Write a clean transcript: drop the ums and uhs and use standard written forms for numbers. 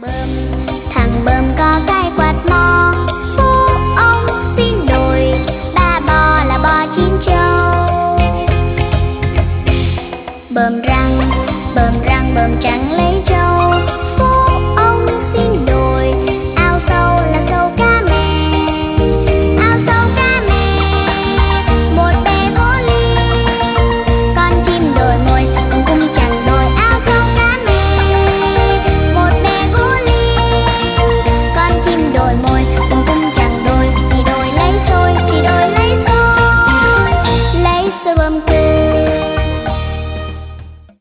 Thằng bơm có cái quạt mo, bố ông xin đổi 3 bò là bò 9 trâu. Bơm răng bơm trắng lấy